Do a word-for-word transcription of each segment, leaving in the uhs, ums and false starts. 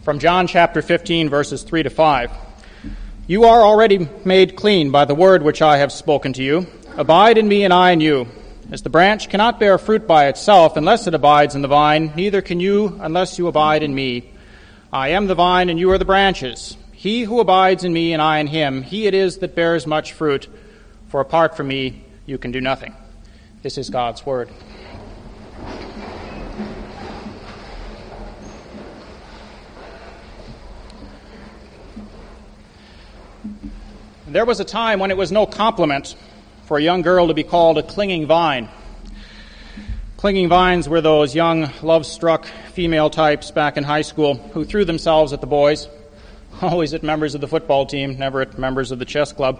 from John chapter fifteen, verses three to five. You are already made clean by the word which I have spoken to you. Abide in me, and I in you. As the branch cannot bear fruit by itself unless it abides in the vine, neither can you unless you abide in me. I am the vine, and you are the branches. He who abides in me, and I in him, he it is that bears much fruit, for apart from me you can do nothing. This is God's word. There was a time when it was no compliment for a young girl to be called a clinging vine. Clinging vines were those young, love-struck female types back in high school who threw themselves at the boys, always at members of the football team, never at members of the chess club.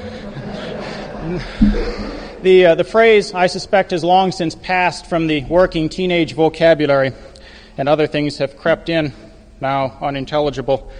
the uh, the phrase, I suspect, has long since passed from the working teenage vocabulary, and other things have crept in, now unintelligible.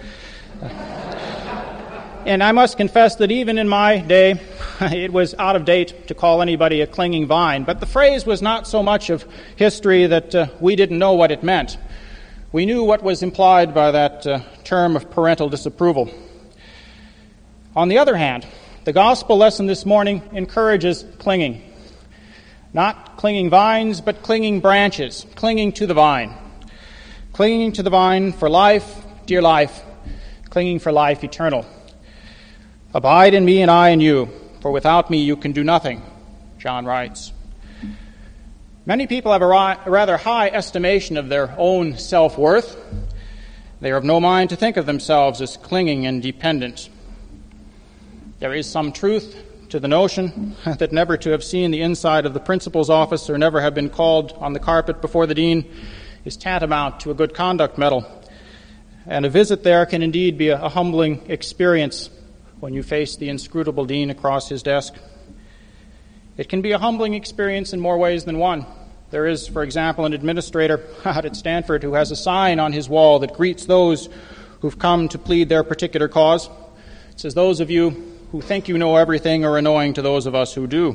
And I must confess that even in my day, it was out of date to call anybody a clinging vine. But the phrase was not so much of history that uh, we didn't know what it meant. We knew what was implied by that uh, term of parental disapproval. On the other hand, the gospel lesson this morning encourages clinging. Not clinging vines, but clinging branches, clinging to the vine. Clinging to the vine for life, dear life, clinging for life eternal. Abide in me and I in you, for without me you can do nothing, John writes. Many people have a, ri- a rather high estimation of their own self-worth. They are of no mind to think of themselves as clinging and dependent. There is some truth to the notion that never to have seen the inside of the principal's office or never have been called on the carpet before the dean is tantamount to a good conduct medal. And a visit there can indeed be a, a humbling experience when you face the inscrutable dean across his desk. It can be a humbling experience in more ways than one. There is, for example, an administrator out at Stanford who has a sign on his wall that greets those who've come to plead their particular cause. It says, "Those of you who think you know everything are annoying to those of us who do."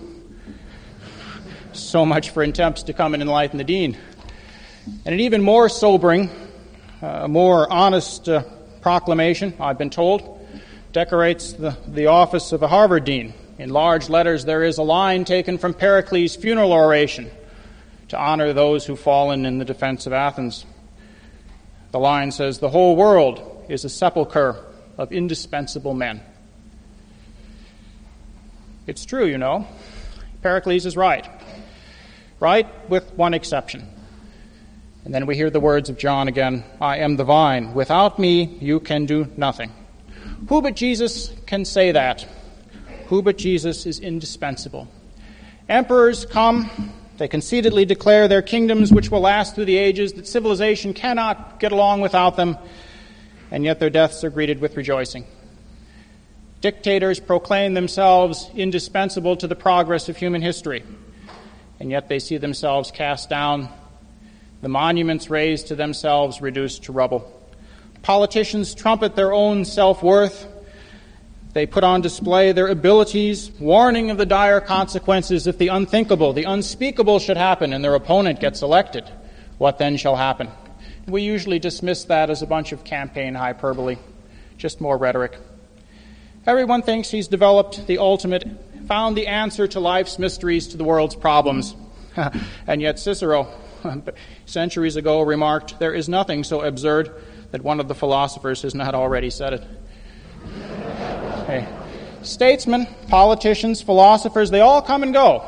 So much for attempts to come and enlighten the dean. And an even more sobering, uh, more honest uh, proclamation, I've been told, decorates the, the office of a Harvard dean. In large letters, there is a line taken from Pericles' funeral oration to honor those who've fallen in the defense of Athens. The line says, "The whole world is a sepulchre of indispensable men." It's true, you know. Pericles is right. Right, with one exception. And then we hear the words of John again, "I am the vine. Without me, you can do nothing." Who but Jesus can say that? Who but Jesus is indispensable? Emperors come, they conceitedly declare their kingdoms which will last through the ages, that civilization cannot get along without them, and yet their deaths are greeted with rejoicing. Dictators proclaim themselves indispensable to the progress of human history, and yet they see themselves cast down, the monuments raised to themselves reduced to rubble. Politicians trumpet their own self-worth. They put on display their abilities, warning of the dire consequences if the unthinkable, the unspeakable should happen and their opponent gets elected. What then shall happen? We usually dismiss that as a bunch of campaign hyperbole, just more rhetoric. Everyone thinks he's developed the ultimate, found the answer to life's mysteries, to the world's problems. And yet Cicero, centuries ago, remarked, "There is nothing so absurd that one of the philosophers has not already said it." Hey. Statesmen, politicians, philosophers, they all come and go.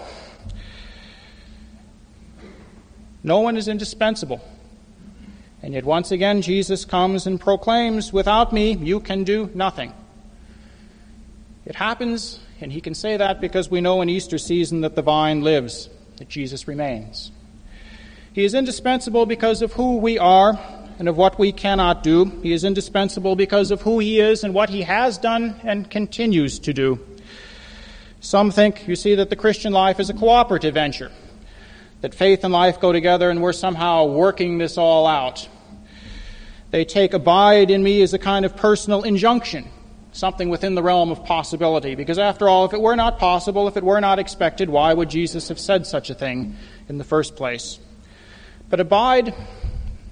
No one is indispensable. And yet once again Jesus comes and proclaims, "Without me you can do nothing." It happens, and he can say that because we know in Easter season that the vine lives, that Jesus remains. He is indispensable because of who we are and of what we cannot do. He is indispensable because of who he is and what he has done and continues to do. Some think, you see, that the Christian life is a cooperative venture, that faith and life go together and we're somehow working this all out. They take "abide in me" as a kind of personal injunction, something within the realm of possibility. Because after all, if it were not possible, if it were not expected, why would Jesus have said such a thing in the first place? But abide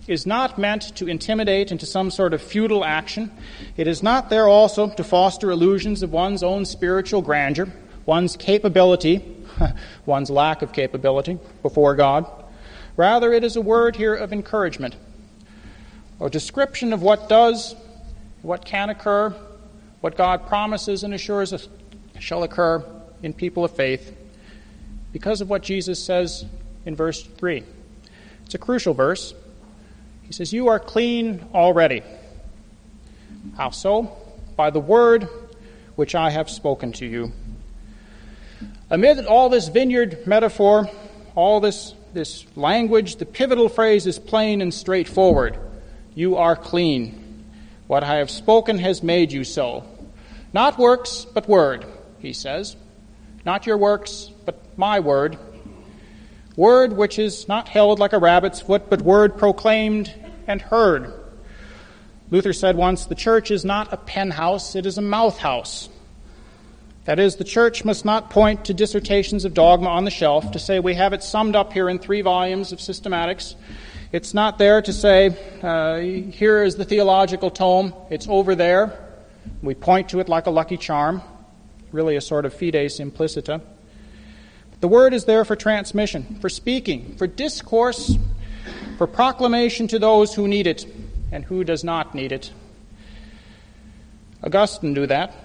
is not meant to intimidate into some sort of feudal action. It is not there also to foster illusions of one's own spiritual grandeur, one's capability, one's lack of capability before God. Rather, it is a word here of encouragement, a description of what does, what can occur, what God promises and assures us shall occur in people of faith because of what Jesus says in verse three. It's a crucial verse. He says, "You are clean already." How so? By the word which I have spoken to you. Amid all this vineyard metaphor, all this, this language, the pivotal phrase is plain and straightforward. You are clean. What I have spoken has made you so. Not works, but word, he says. Not your works, but my word. Word which is not held like a rabbit's foot, but word proclaimed and heard. Luther said once, the church is not a pen house, it is a mouth house. That is, the church must not point to dissertations of dogma on the shelf to say we have it summed up here in three volumes of systematics. It's not there to say, uh, here is the theological tome, it's over there. We point to it like a lucky charm, really a sort of fides implicita. The word is there for transmission, for speaking, for discourse, for proclamation to those who need it and who does not need it. Augustine knew that.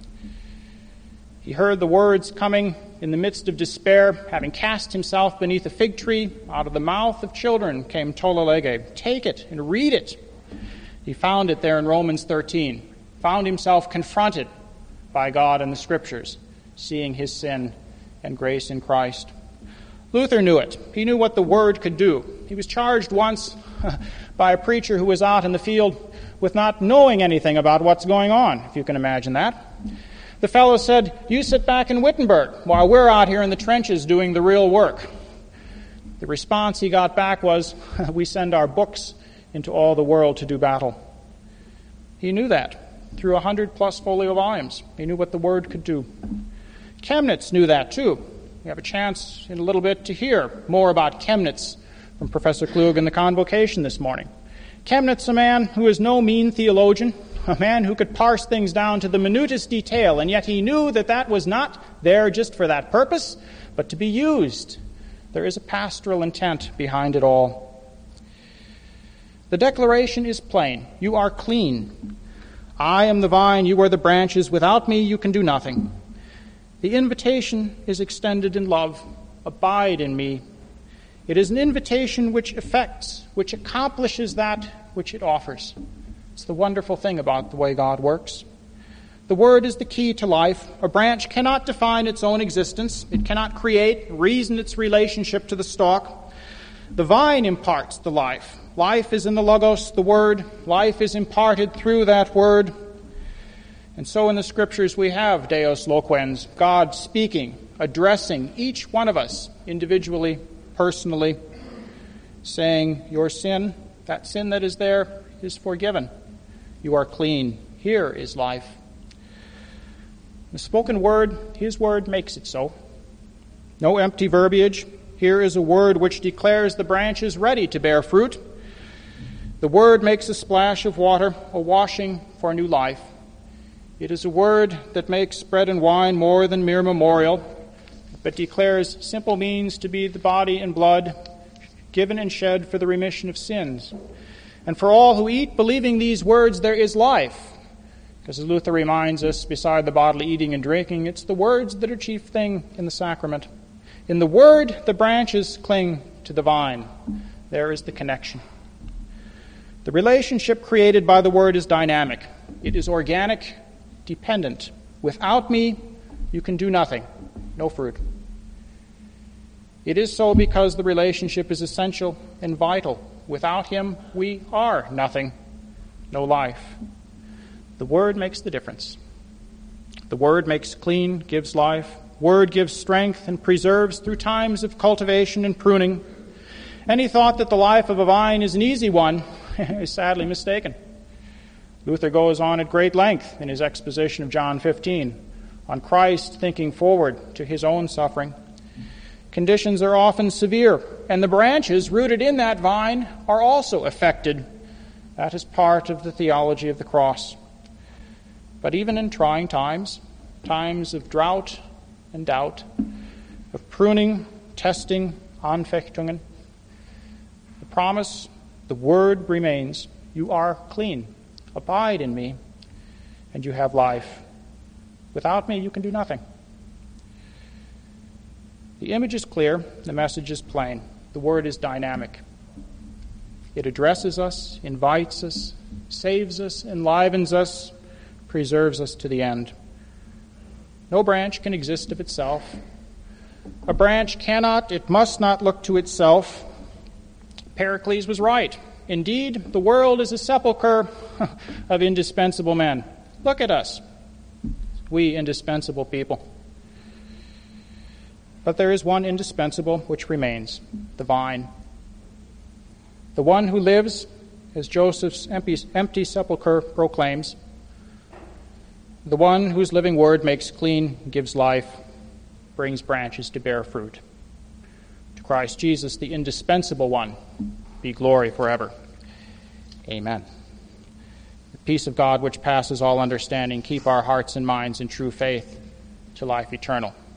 He heard the words coming in the midst of despair, having cast himself beneath a fig tree, out of the mouth of children came tolle lege. Take it and read it. He found it there in Romans thirteen, found himself confronted by God in the Scriptures, seeing his sin and grace in Christ. Luther knew it. He knew what the word could do. He was charged once by a preacher who was out in the field with not knowing anything about what's going on, if you can imagine that. The fellow said, "You sit back in Wittenberg while we're out here in the trenches doing the real work." The response he got back was, "We send our books into all the world to do battle." He knew that through a hundred plus folio volumes. He knew what the word could do. Chemnitz knew that too. We have a chance in a little bit to hear more about Chemnitz from Professor Klug in the convocation this morning. Chemnitz, a man who is no mean theologian, a man who could parse things down to the minutest detail, and yet he knew that that was not there just for that purpose, but to be used. There is a pastoral intent behind it all. The declaration is plain. You are clean. I am the vine, you are the branches. Without me you can do nothing. The invitation is extended in love. Abide in me. It is an invitation which effects, which accomplishes that which it offers. It's the wonderful thing about the way God works. The word is the key to life. A branch cannot define its own existence. It cannot create, reason its relationship to the stalk. The vine imparts the life. Life is in the Logos, the word. Life is imparted through that word. And so in the Scriptures we have Deus loquens, God speaking, addressing each one of us individually, personally, saying, your sin, that sin that is there, is forgiven. You are clean. Here is life. The spoken word, his word makes it so. No empty verbiage. Here is a word which declares the branch is ready to bear fruit. The word makes a splash of water, a washing for new life. It is a word that makes bread and wine more than mere memorial, but declares simple means to be the body and blood given and shed for the remission of sins. And for all who eat, believing these words, there is life. Because as Luther reminds us, beside the bodily eating and drinking, it's the words that are chief thing in the sacrament. In the word, the branches cling to the vine. There is the connection. The relationship created by the word is dynamic. It is organic, dependent. Without me, you can do nothing. No fruit. It is so because the relationship is essential and vital. Without him, we are nothing. No life. The word makes the difference. The word makes clean, gives life. Word gives strength and preserves through times of cultivation and pruning. Any thought that the life of a vine is an easy one is sadly mistaken. Luther goes on at great length in his exposition of John fifteen on Christ thinking forward to his own suffering. Conditions are often severe, and the branches rooted in that vine are also affected. That is part of the theology of the cross. But even in trying times, times of drought and doubt, of pruning, testing, Anfechtungen, the promise, the word remains, you are clean. Abide in me, and you have life. Without me, you can do nothing. The image is clear, the message is plain. The word is dynamic. It addresses us, invites us, saves us, enlivens us, preserves us to the end. No branch can exist of itself. A branch cannot, it must not look to itself. Pericles was right. Indeed, the world is a sepulchre of indispensable men. Look at us, we indispensable people. But there is one indispensable which remains, the vine. The one who lives, as Joseph's empty, empty sepulchre proclaims, the one whose living word makes clean, gives life, brings branches to bear fruit. To Christ Jesus, the indispensable one, be glory forever. Amen. The peace of God, which passes all understanding, keep our hearts and minds in true faith to life eternal.